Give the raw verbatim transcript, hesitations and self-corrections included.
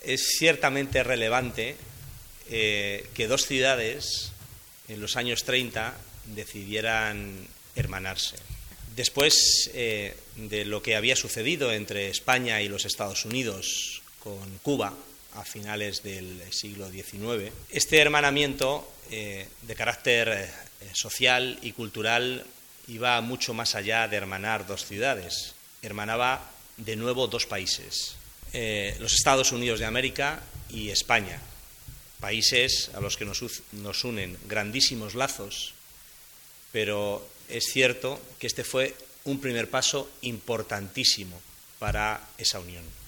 es ciertamente relevante eh, que dos ciudades en los años treinta decidieran hermanarse. Después eh, de lo que había sucedido entre España y los Estados Unidos con Cuba a finales del siglo diecinueve, este hermanamiento eh, de carácter eh, social y cultural iba mucho más allá de hermanar dos ciudades, hermanaba de nuevo dos países, eh, los Estados Unidos de América y España, países a los que nos, nos unen grandísimos lazos, pero es cierto que este fue un primer paso importantísimo para esa unión.